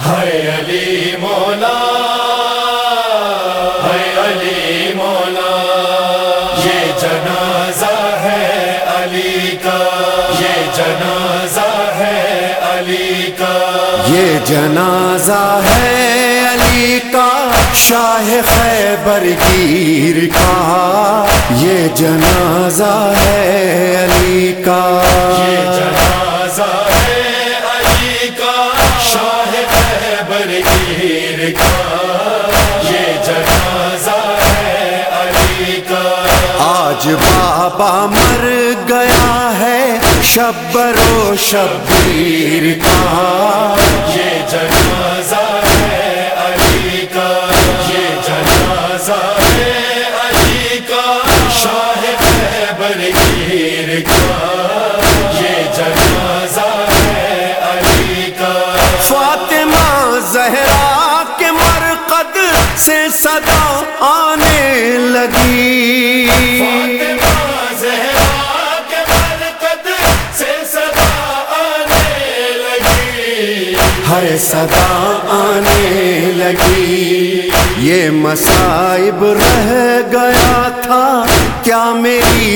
ہے علی مولا، ہے علی مولا، یہ جنازہ ہے علی کا، یہ جنازہ ہے علی کا، یہ جنازہ ہے علی کا، شاہ خیبر گیر کا، یہ جنازہ ہے علی کا، یہ جنازہ ہے علی کا، شاہ خیبر گیر کا، یہ جنازہ ہے علی کا۔ آج بابا مر گیا ہے شبر و شبیر کا، یہ جنازہ ہے علی کا، یہ جنازہ ہے علی کا، شاہ خیبر گیر کا، یہ جنازہ ہے علی کا۔ فاطمہ زہرا کے مرقد سے صدا آنے لگی، فاطمہ زہرا کے مرقد سے صدا آنے لگی، ہے صدا آنے لگی، یہ مصائب رہ گیا تھا کیا میری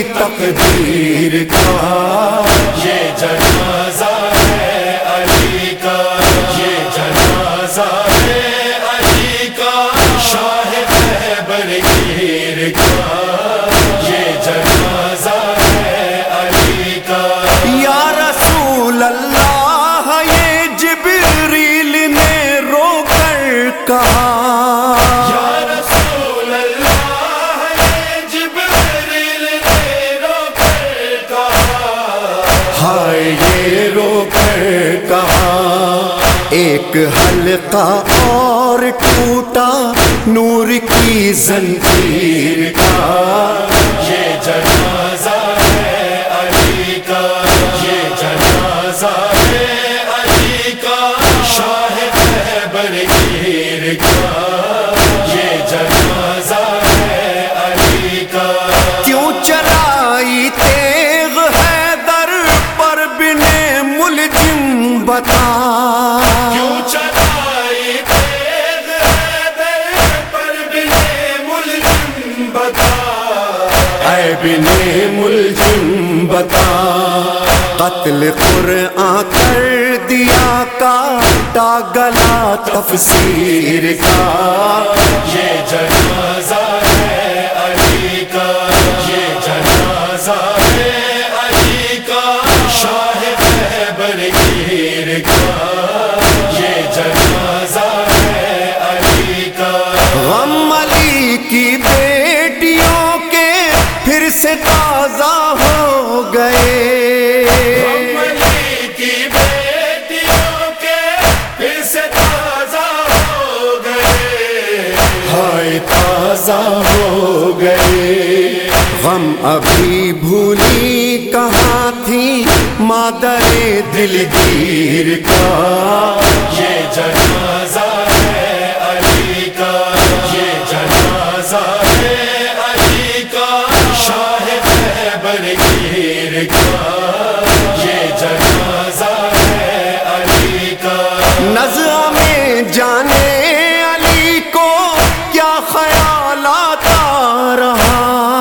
تقدیر کا، یہ جنازہ ہے علی کا، یہ جنازہ ہے علی کا، شاہ خیبر گیر کا، یہ جنازہ ہے علی کا۔ یا رسول اللہ یہ جبریل نے رو کر کہا، یا رسول اللہ یہ جبریل نے رو کر کہا، ہائے یہ رو کر کہا، ایک حلقہ اور ٹوٹا نور کی زنجیر کا، یہ جنازہ ہے علی کا، یہ جنازہ ہے علی کا، شاہ خیبر گیر کا، یہ جنازہ ہے علی کا۔ کیوں چلائی تیغ حیدر پر بن ملجم بتا، کیوں چلائی تیغ حیدر پر بن ملجم بتا، اے بن ملجم بتا، قتل قرآن کر دیا کاٹا گلا تفسیر کا، یہ جنازہ ہے علی کا، یہ جنازہ ہے علی کا، شاہ خیبر گیر کا، یہ جنازہ ہے علی کا۔ غم علی کی بیٹیوں کے پھر سے تازہ ہو گئے، غم علی کی بیٹیوں کے پھر سے تازہ ہو گئے، ہائے تازہ ہو گئے، غم ابھی بھولی کہاں تھی مادر دلگیر کا، یہ جنازہ ہے علی کا، یہ جنازہ ہے علی کا، شاہ خیبر گیر کا، یہ جنازہ ہے علی کا۔ نظر میں جانے علی کو کیا خیالات آ رہا،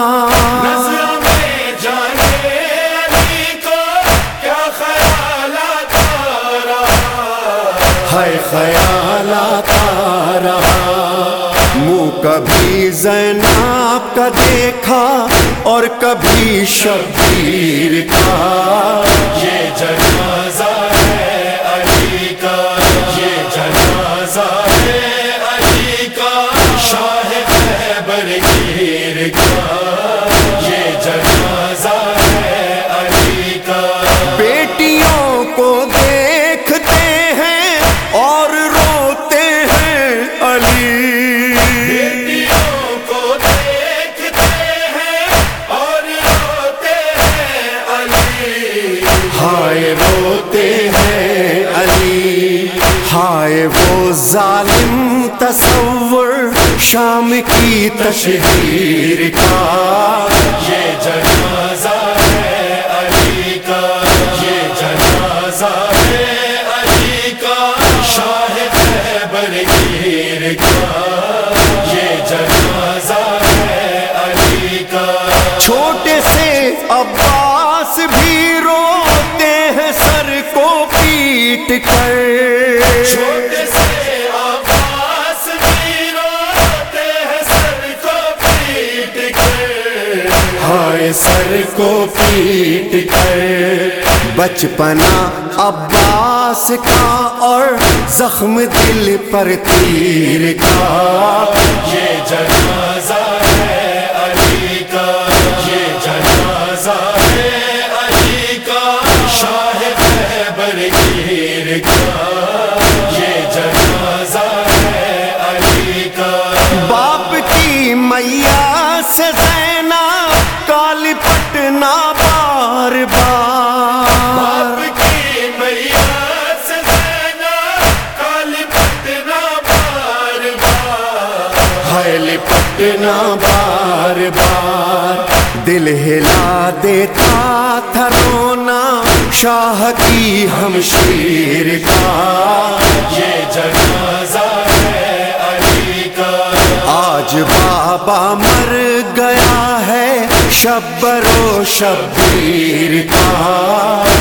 نظر میں جانے علی کو کیا خیالات آ رہا، ہے خیالات آ رہا، منہ کبھی زینب کا دیکھا اور کبھی شبیر کا، یہ جنازہ ہے علی کا، یہ جنازہ ہے علی کا، شاہ خیبر گیر کا، یہ جنازہ ہے علی کا۔ بیٹیوں کو دیکھتے ہیں اور روتے ہیں علی، بیٹیوں کو دیکھتے ہیں اور روتے ہیں علی، ہائے روتے ہیں علی، ہائے وہ ظالم تصور شام کی تشہیر کا، یہ جنازہ ہے علی کا، یہ جنازہ ہے علی کا، شاہ کر، چھوٹے سے عباس بھی روتے ہیں سر کو پیٹ کر، ہائے سر کو پیٹ کر، بچپنا عباس کا اور زخم دل پر تیر کا، یہ جنازہ ہے علی کا، یہ جنازہ ہے علی کا، شاہ خیبر گیر کا، یہ جنازہ ہے علی کا۔ باپ کی میاں سے زینب کالی پٹنا بار بار، باپ کی میاں سے زینب کالی پٹنا بار بار، ہائے لپٹنا بار بار، دل ہلا دیتا تھا رونا شاہ کی ہمشیر کا، یہ جنازہ ہے علی کا۔ آج بابا مر گیا ہے شبر و شبیر کا،